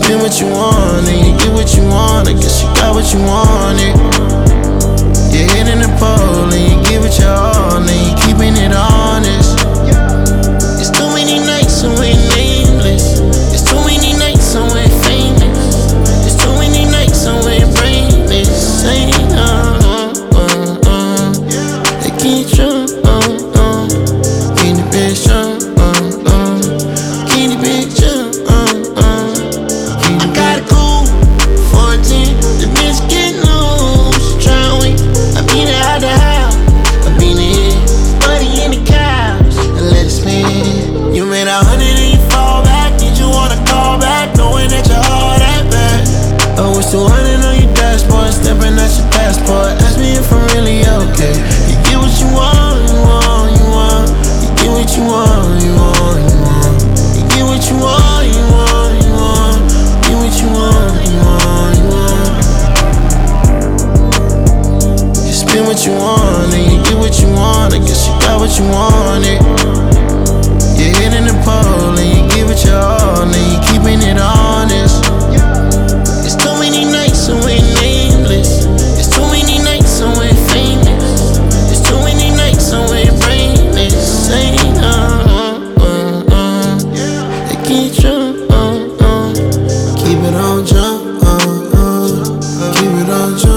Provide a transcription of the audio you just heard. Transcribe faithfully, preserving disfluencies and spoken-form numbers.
spend what you want and you get what you want. I guess you got what you wanted. You're hitting the pole and you give it your all and you keeping it honest. It's too many nights and we're nameless. It's too many nights and we're famous. It's too many nights and we're brainless. Say, uh, uh, uh, uh. They can't show, uh, uh. Keep the picture, uh, uh. Keep the picture, uh, uh. Keep the I got a cool fourteen. The bitch get loose. Try and wait. I beat it out the house. I beat it money in the couch and let it spin. You made a hundred and you fall back. Did you wanna call back? Knowing that your heart that bad. Oh, it's two hundred on your dashboard. Stepping at your passport. Ask me if I'm really okay. You get what you want, you want, you want. You get what you want, you want, you want. You get what you want, you want, you want. You get what you want, you want, you want. You spend what you want and you get what you want. I guess you got what you wanted. You're hitting the pole and you give it your all and you keeping it honest. It's too many nights and we're nameless. It's too many nights and we're famous. It's too many nights and we're brainless. Say, uh, uh, uh, uh. They can't show, uh, uh. Keep it on jump, uh, uh. Keep it on jump.